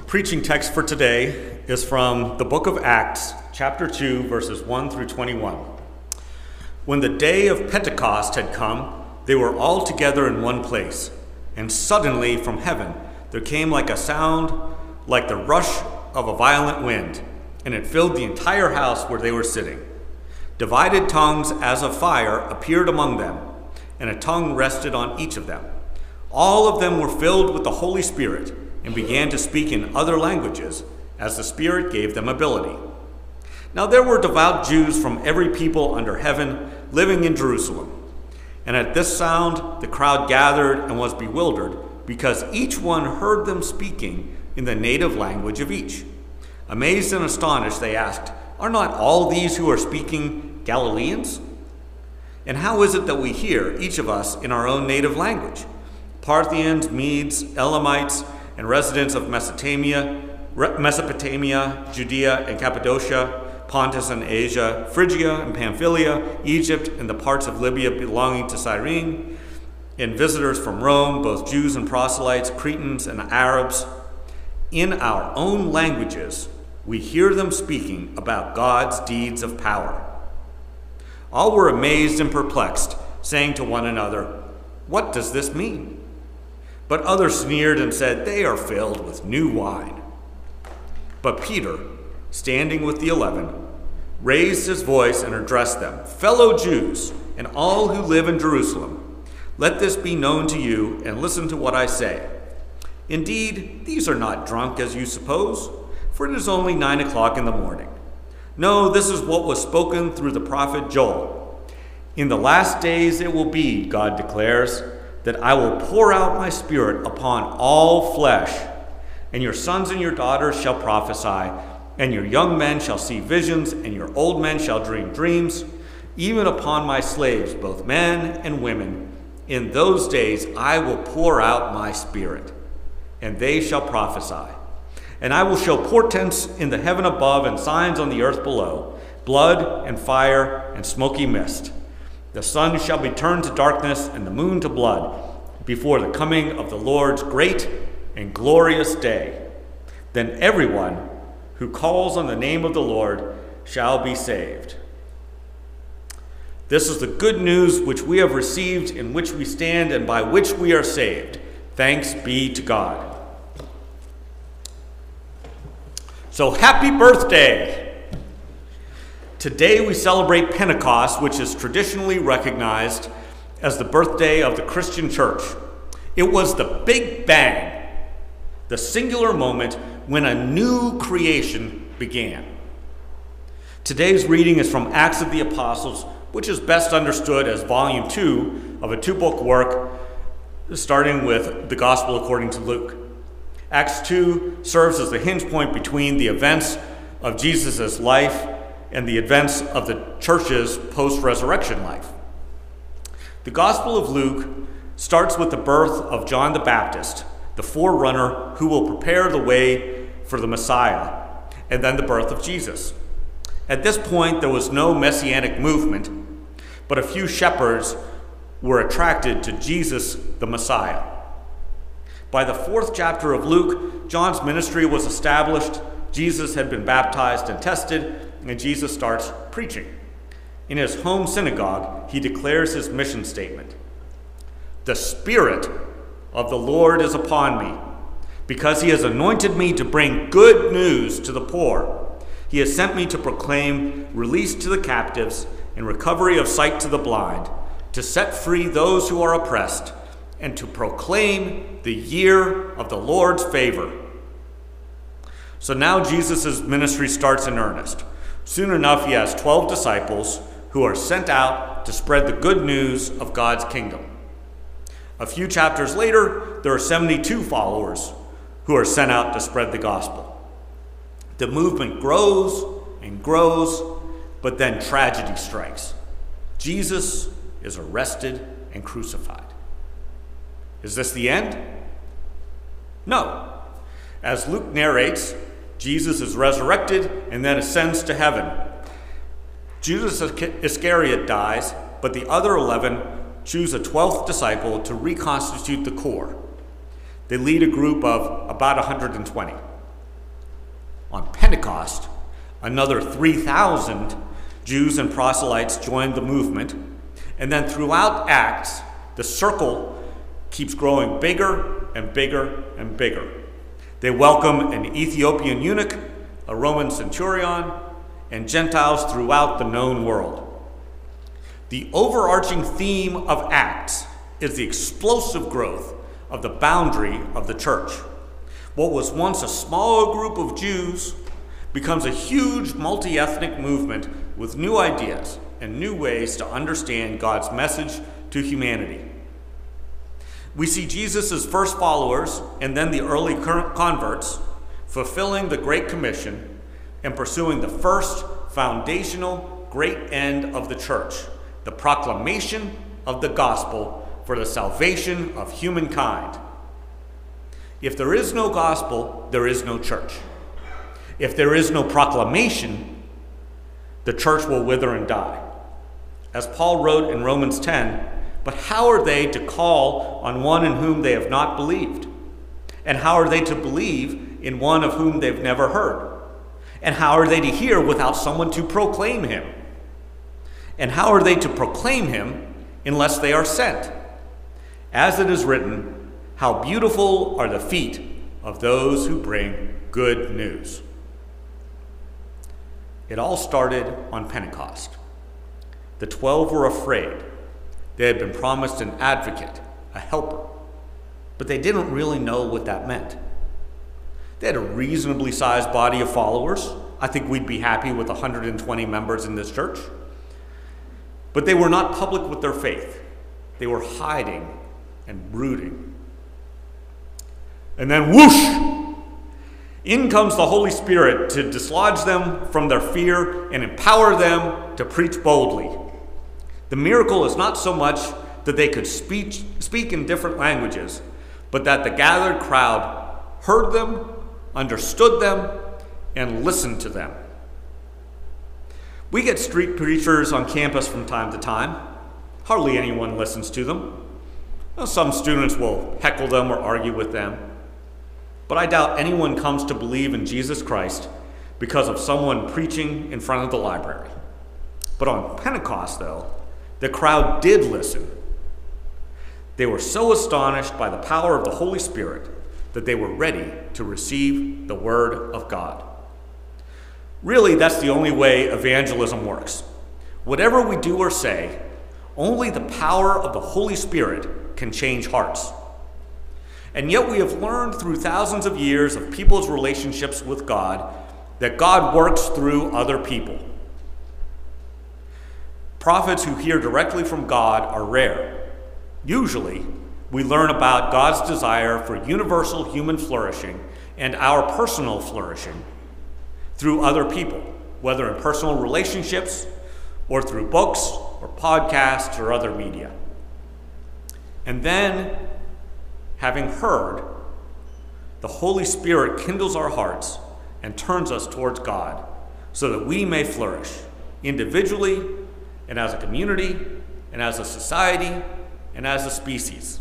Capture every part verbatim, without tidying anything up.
preaching text for today is from the book of Acts, chapter two, verses one through twenty-one. When the day of Pentecost had come, they were all together in one place, and suddenly from heaven there came like a sound, like the rush of a violent wind, and it filled the entire house where they were sitting. Divided tongues as of fire appeared among them, and a tongue rested on each of them. All of them were filled with the Holy Spirit and began to speak in other languages as the Spirit gave them ability. Now there were devout Jews from every people under heaven living in Jerusalem. And at this sound the crowd gathered and was bewildered, because each one heard them speaking in the native language of each. Amazed and astonished, they asked, "Are not all these who are speaking Galileans? And how is it that we hear, each of us, in our own native language? Parthians, Medes, Elamites, and residents of Mesopotamia, Mesopotamia, Judea and Cappadocia, Pontus and Asia, Phrygia and Pamphylia, Egypt and the parts of Libya belonging to Cyrene, and visitors from Rome, both Jews and proselytes, Cretans and Arabs. In our own languages, we hear them speaking about God's deeds of power." All were amazed and perplexed, saying to one another, "What does this mean?" But others sneered and said, "They are filled with new wine." But Peter, standing with the eleven, raised his voice and addressed them, "Fellow Jews, and all who live in Jerusalem, let this be known to you, and listen to what I say. Indeed, these are not drunk as you suppose, for it is only nine o'clock in the morning. No, this is what was spoken through the prophet Joel. In the last days it will be, God declares, that I will pour out my Spirit upon all flesh, and your sons and your daughters shall prophesy, and your young men shall see visions, and your old men shall dream dreams, even upon my slaves, both men and women. In those days I will pour out my Spirit, and they shall prophesy. And I will show portents in the heaven above and signs on the earth below, blood and fire and smoky mist. The sun shall be turned to darkness and the moon to blood before the coming of the Lord's great and glorious day. Then everyone who calls on the name of the Lord shall be saved." This is the good news which we have received, in which we stand, and by which we are saved. Thanks be to God. So happy birthday! Today we celebrate Pentecost, which is traditionally recognized as the birthday of the Christian church. It was the Big Bang, the singular moment when a new creation began. Today's reading is from Acts of the Apostles, which is best understood as volume two of a two-book work, starting with the Gospel according to Luke. Acts two serves as the hinge point between the events of Jesus' life and the events of the church's post-resurrection life. The Gospel of Luke starts with the birth of John the Baptist, the forerunner who will prepare the way for the Messiah, and then the birth of Jesus. At this point, there was no messianic movement, but a few shepherds were attracted to Jesus, the Messiah. By the fourth chapter of Luke, John's ministry was established, Jesus had been baptized and tested, and Jesus starts preaching. In his home synagogue, he declares his mission statement. "The Spirit of the Lord is upon me, because he has anointed me to bring good news to the poor. He has sent me to proclaim release to the captives and recovery of sight to the blind, to set free those who are oppressed, and to proclaim the year of the Lord's favor." So now Jesus' ministry starts in earnest. Soon enough, he has twelve disciples who are sent out to spread the good news of God's kingdom. A few chapters later, there are seventy-two followers who are sent out to spread the gospel. The movement grows and grows, but then tragedy strikes. Jesus is arrested and crucified. Is this the end? No. As Luke narrates, Jesus is resurrected and then ascends to heaven. Judas Iscariot dies, but the other eleven choose a twelfth disciple to reconstitute the core. They lead a group of about one hundred twenty. On Pentecost, another three thousand Jews and proselytes joined the movement. And then throughout Acts, the circle keeps growing bigger and bigger and bigger. They welcome an Ethiopian eunuch, a Roman centurion, and Gentiles throughout the known world. The overarching theme of Acts is the explosive growth of the boundary of the church. What was once a small group of Jews becomes a huge multi-ethnic movement with new ideas and new ways to understand God's message to humanity. We see Jesus' first followers and then the early converts fulfilling the Great Commission and pursuing the first foundational great end of the church, the proclamation of the gospel for the salvation of humankind. If there is no gospel, there is no church. If there is no proclamation, the church will wither and die. As Paul wrote in Romans ten, but how are they to call on one in whom they have not believed? And how are they to believe in one of whom they've never heard? And how are they to hear without someone to proclaim him? And how are they to proclaim him unless they are sent? As it is written, how beautiful are the feet of those who bring good news. It all started on Pentecost. The twelve were afraid. They had been promised an advocate, a helper, but they didn't really know what that meant. They had a reasonably sized body of followers. I think we'd be happy with one hundred twenty members in this church. But they were not public with their faith. They were hiding and brooding. And then whoosh! In comes the Holy Spirit to dislodge them from their fear and empower them to preach boldly. The miracle is not so much that they could speak, speak in different languages, but that the gathered crowd heard them, understood them, and listened to them. We get street preachers on campus from time to time. Hardly anyone listens to them. Well, some students will heckle them or argue with them. But I doubt anyone comes to believe in Jesus Christ because of someone preaching in front of the library. But on Pentecost, though, the crowd did listen. They were so astonished by the power of the Holy Spirit that they were ready to receive the Word of God. Really, that's the only way evangelism works. Whatever we do or say, only the power of the Holy Spirit can change hearts. And yet we have learned through thousands of years of people's relationships with God that God works through other people. Prophets who hear directly from God are rare. Usually, we learn about God's desire for universal human flourishing and our personal flourishing through other people, whether in personal relationships or through books or podcasts or other media. And then, having heard, the Holy Spirit kindles our hearts and turns us towards God so that we may flourish individually and as a community and as a society and as a species.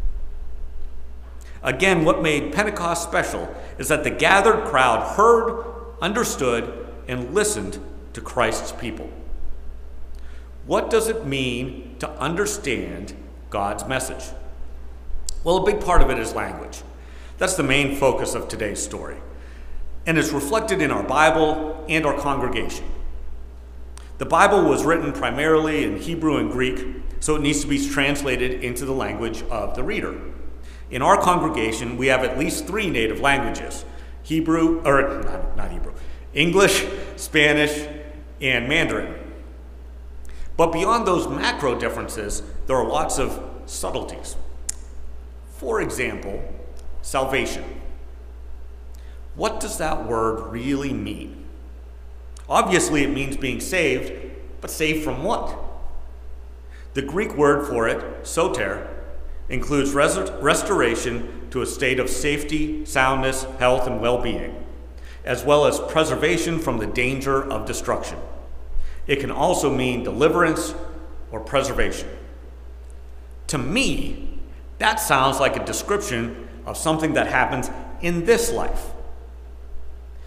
Again, what made Pentecost special is that the gathered crowd heard, understood, and listened to Christ's people. What does it mean to understand God's message? Well, a big part of it is language. That's the main focus of today's story. And it's reflected in our Bible and our congregation. The Bible was written primarily in Hebrew and Greek, so it needs to be translated into the language of the reader. In our congregation, we have at least three native languages: Hebrew, or not, not Hebrew, English, Spanish, and Mandarin. But beyond those macro differences, there are lots of subtleties. For example, salvation. What does that word really mean? Obviously, it means being saved, but saved from what? The Greek word for it, soter, includes res- restoration to a state of safety, soundness, health, and well-being, as well as preservation from the danger of destruction. It can also mean deliverance or preservation. To me, that sounds like a description of something that happens in this life.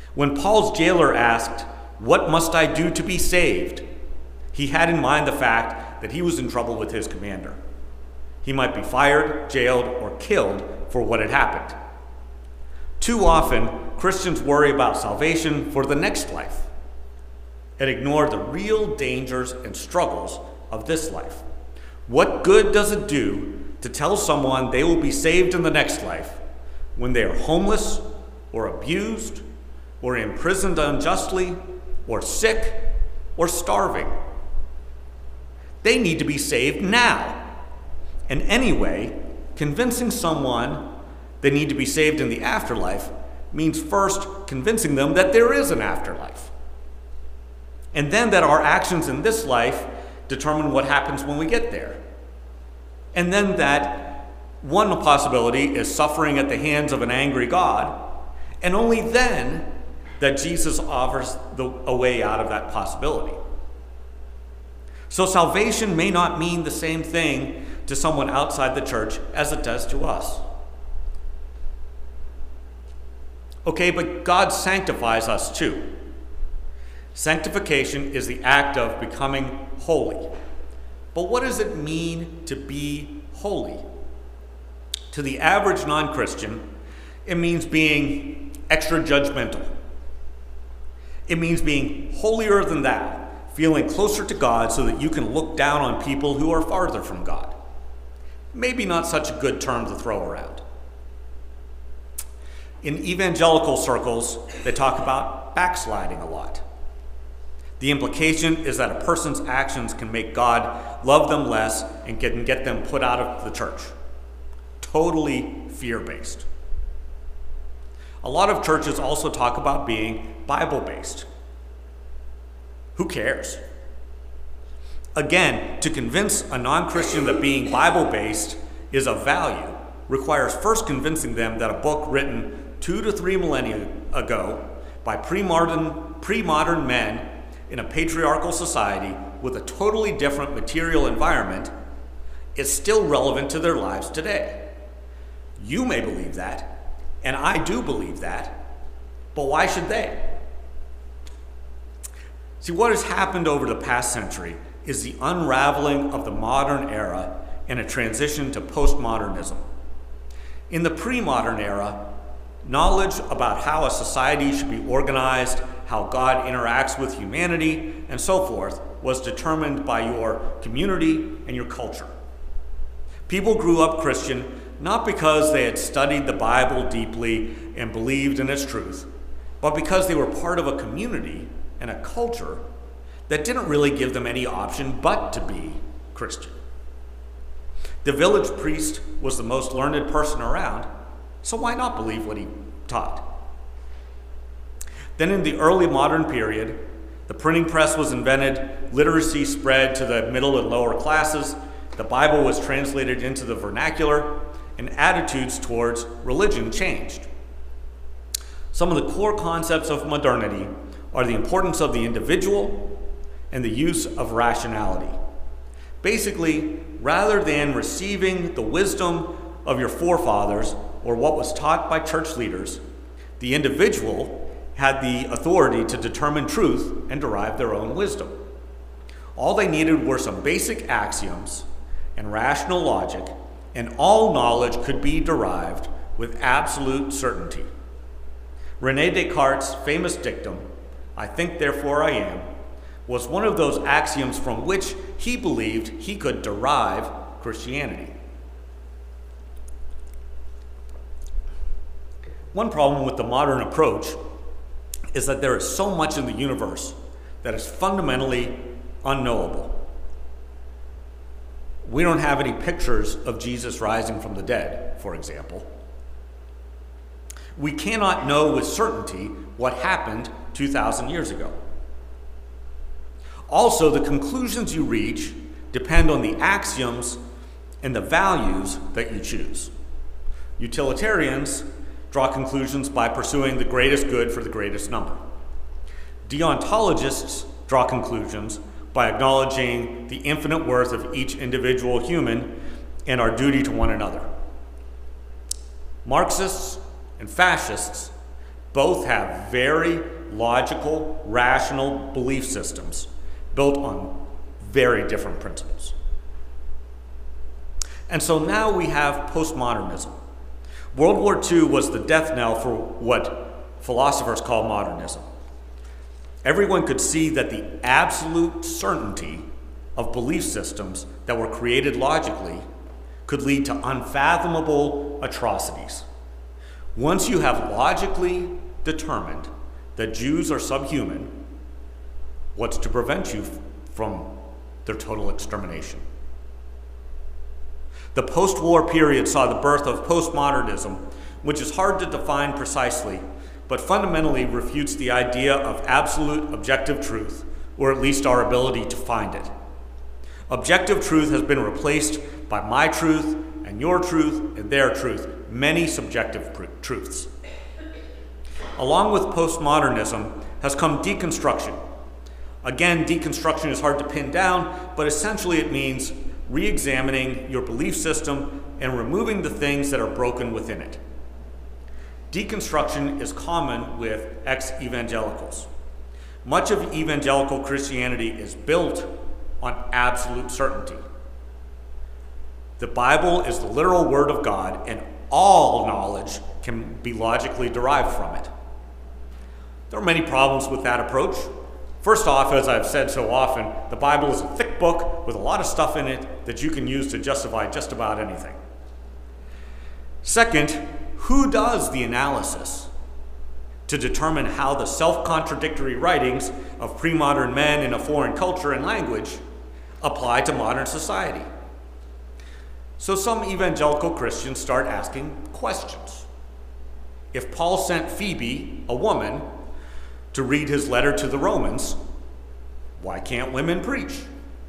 When Paul's jailer asked, "What must I do to be saved?" he had in mind the fact that he was in trouble with his commander. He might be fired, jailed, or killed for what had happened. Too often, Christians worry about salvation for the next life and ignore the real dangers and struggles of this life. What good does it do to tell someone they will be saved in the next life when they are homeless or abused or imprisoned unjustly or sick or starving? They need to be saved now. And anyway, convincing someone they need to be saved in the afterlife means first convincing them that there is an afterlife. And then that our actions in this life determine what happens when we get there. And then that one possibility is suffering at the hands of an angry God, and only then that Jesus offers the, a way out of that possibility. So salvation may not mean the same thing to someone outside the church as it does to us. Okay, but God sanctifies us too. Sanctification is the act of becoming holy. But what does it mean to be holy? To the average non-Christian, it means being extra judgmental. It means being holier than thou, feeling closer to God so that you can look down on people who are farther from God. Maybe not such a good term to throw around. In evangelical circles, they talk about backsliding a lot. The implication is that a person's actions can make God love them less and can get them put out of the church. Totally fear-based. A lot of churches also talk about being Bible-based. Who cares? Again, to convince a non-Christian that being Bible-based is of value requires first convincing them that a book written two to three millennia ago by pre-modern, pre-modern men in a patriarchal society with a totally different material environment is still relevant to their lives today. You may believe that, and I do believe that, but why should they? See, what has happened over the past century is the unraveling of the modern era and a transition to postmodernism. In the pre-modern era, knowledge about how a society should be organized, how God interacts with humanity, and so forth was determined by your community and your culture. People grew up Christian not because they had studied the Bible deeply and believed in its truth, but because they were part of a community and a culture that didn't really give them any option but to be Christian. The village priest was the most learned person around, so why not believe what he taught? Then in the early modern period, the printing press was invented, literacy spread to the middle and lower classes, the Bible was translated into the vernacular, and attitudes towards religion changed. Some of the core concepts of modernity are the importance of the individual and the use of rationality. Basically, rather than receiving the wisdom of your forefathers or what was taught by church leaders, the individual had the authority to determine truth and derive their own wisdom. All they needed were some basic axioms and rational logic, and all knowledge could be derived with absolute certainty. René Descartes' famous dictum, "I think, therefore I am," was one of those axioms from which he believed he could derive Christianity. One problem with the modern approach is that there is so much in the universe that is fundamentally unknowable. We don't have any pictures of Jesus rising from the dead, for example. We cannot know with certainty what happened two thousand years ago. Also, the conclusions you reach depend on the axioms and the values that you choose. Utilitarians draw conclusions by pursuing the greatest good for the greatest number. Deontologists draw conclusions by acknowledging the infinite worth of each individual human and our duty to one another. Marxists and fascists Both have very logical, rational belief systems built on very different principles. And so now we have postmodernism. World War Two was the death knell for what philosophers call modernism. Everyone could see that the absolute certainty of belief systems that were created logically could lead to unfathomable atrocities. Once you have logically determined that Jews are subhuman, what's to prevent you from their total extermination? The post-war period saw the birth of postmodernism, which is hard to define precisely, but fundamentally refutes the idea of absolute objective truth, or at least our ability to find it. Objective truth has been replaced by my truth and your truth and their truth, many subjective pr- truths. Along with postmodernism has come deconstruction. Again, deconstruction is hard to pin down, but essentially it means re-examining your belief system and removing the things that are broken within it. Deconstruction is common with ex-evangelicals. Much of evangelical Christianity is built on absolute certainty. The Bible is the literal word of God, and all knowledge can be logically derived from it. There are many problems with that approach. First off, as I've said so often, the Bible is a thick book with a lot of stuff in it that you can use to justify just about anything. Second, who does the analysis to determine how the self-contradictory writings of pre-modern men in a foreign culture and language apply to modern society? So some evangelical Christians start asking questions. If Paul sent Phoebe, a woman, to read his letter to the Romans, why can't women preach?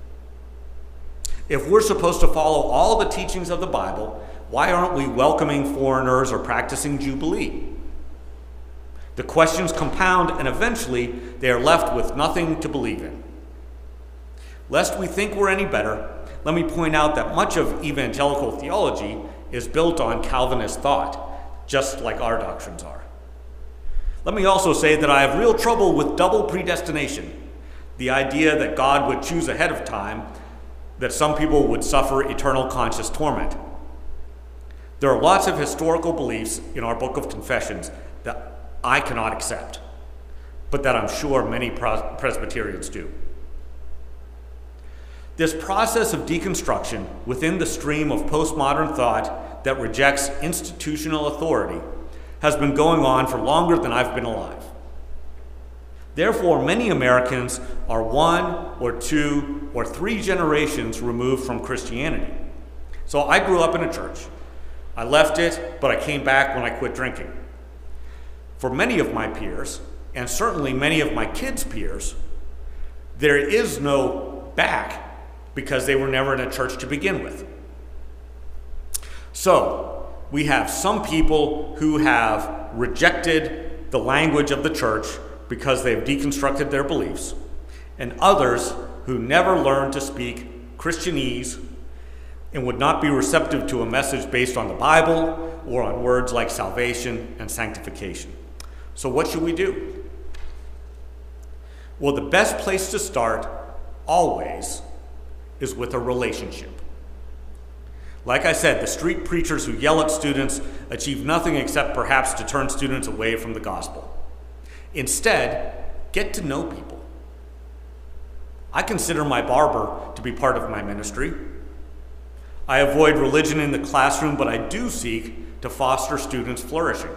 If we're supposed to follow all the teachings of the Bible, why aren't we welcoming foreigners or practicing Jubilee? The questions compound, and eventually they are left with nothing to believe in. Lest we think we're any better, let me point out that much of evangelical theology is built on Calvinist thought, just like our doctrines are. Let me also say that I have real trouble with double predestination, the idea that God would choose ahead of time that some people would suffer eternal conscious torment. There are lots of historical beliefs in our Book of Confessions that I cannot accept, but that I'm sure many Presbyterians do. This process of deconstruction within the stream of postmodern thought that rejects institutional authority has been going on for longer than I've been alive. Therefore, many Americans are one or two or three generations removed from Christianity. So I grew up in a church. I left it, but I came back when I quit drinking. For many of my peers, and certainly many of my kids' peers, there is no back because they were never in a church to begin with. So, we have some people who have rejected the language of the church because they've deconstructed their beliefs, and others who never learned to speak Christianese and would not be receptive to a message based on the Bible or on words like salvation and sanctification. So what should we do? Well, the best place to start, always, is with a relationship. Like I said, the street preachers who yell at students achieve nothing except perhaps to turn students away from the gospel. Instead, get to know people. I consider my barber to be part of my ministry. I avoid religion in the classroom, but I do seek to foster students' flourishing.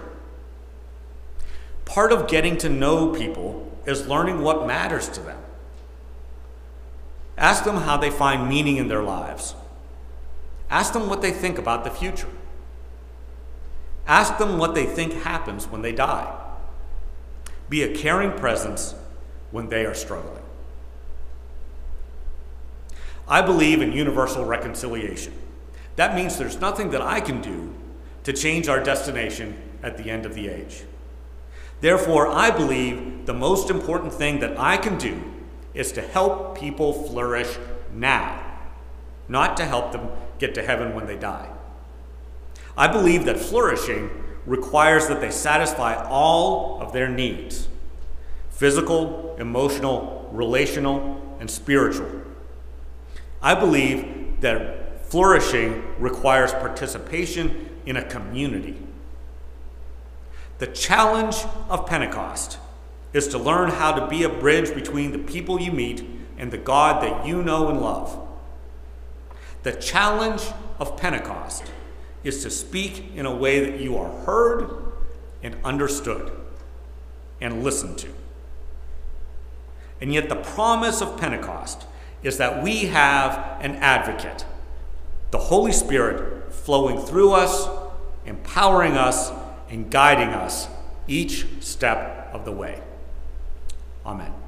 Part of getting to know people is learning what matters to them. Ask them how they find meaning in their lives. Ask them what they think about the future. Ask them what they think happens when they die. Be a caring presence when they are struggling. I believe in universal reconciliation. That means there's nothing that I can do to change our destination at the end of the age. Therefore, I believe the most important thing that I can do is to help people flourish now, not to help them get to heaven when they die. I believe that flourishing requires that they satisfy all of their needs: physical, emotional, relational, and spiritual. I believe that flourishing requires participation in a community. The challenge of Pentecost is to learn how to be a bridge between the people you meet and the God that you know and love. The challenge of Pentecost is to speak in a way that you are heard and understood and listened to. And yet the promise of Pentecost is that we have an advocate, the Holy Spirit, flowing through us, empowering us, and guiding us each step of the way. Amen.